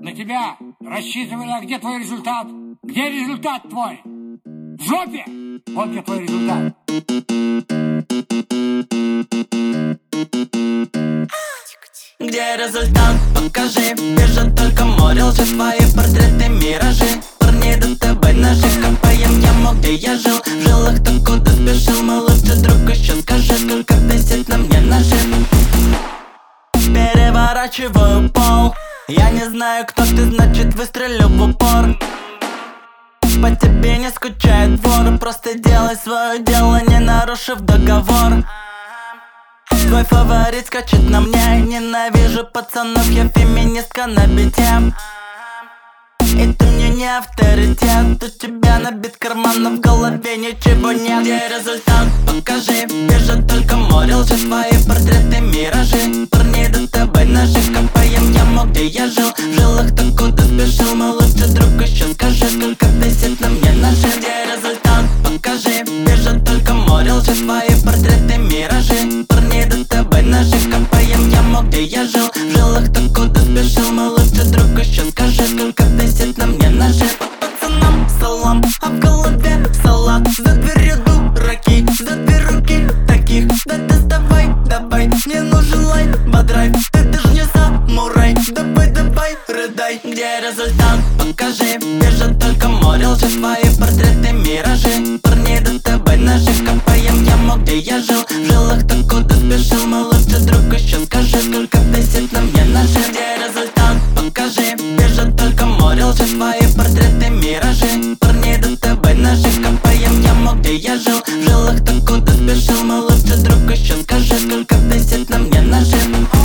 на тебя рассчитывали, а где твой результат? Где результат твой? В жопе! Вот где твой результат. Где результат? Покажи. Вижу только море лжи, твои портреты миражи. Парни до ТБ ножи, копаем яму, где я жил. В жилах то куда спешил, мой лучший друг, еще скажи, сколько висит на мне ножи. Переворачиваю пол. Я не знаю, кто ты, значит выстрелю в упор. По тебе не скучает вор, просто делай свое дело, не нарушив договор. Твой фаворит скачет на мне. Ненавижу пацанов, я феминистка на бите. И ты мне не авторитет. У тебя набит карман, но в голове ничего нет. Где результат? Покажи. Вижу только море лжи, твои портреты миражи. Парни до ТБ ножи, копаем яму, где я жил. В жилах то куда спешил, мой лучший друг, еще скажи, сколько висит на мне ножи. Где результат? Покажи. Вижу только море лжи, твои портреты миражи. Парни до ТБ ножи, копаем яму, где я жил. В жилах то куда спешил, мой лучший друг, еще скажи, сколько висит на мне ножи. Пацанам салам, а в голове салат. За дверью дураки, за две руки таких. Да доставай, давай, мне нужен лайк, бодрайв. Ты даже не самурай, давай, давай, рыдай. Где результат? Покажи. Вижу только море лжи, твои портреты миражи. Парни до ТБ ножи, копаем яму, где я жил. В жилах то куда спешил, мой лучший друг, еще скажи, сколько висит на мне ножи. Где результат? Покажи. Вижу только море лжи, твои портреты миражи. Парни до ТБ ножи, копаем яму, где я жил. В жилах то куда спешил, мой лучший друг, еще скажи, сколько висит на мне ножи.